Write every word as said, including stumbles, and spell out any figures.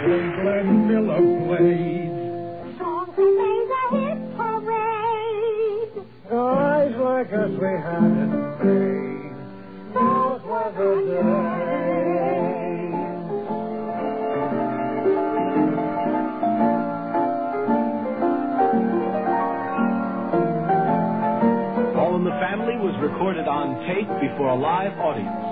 Glenn Miller played. Songs that made a hit parade. Guys like us, we had it made. Those were the days. All in the Family was recorded on tape before a live audience.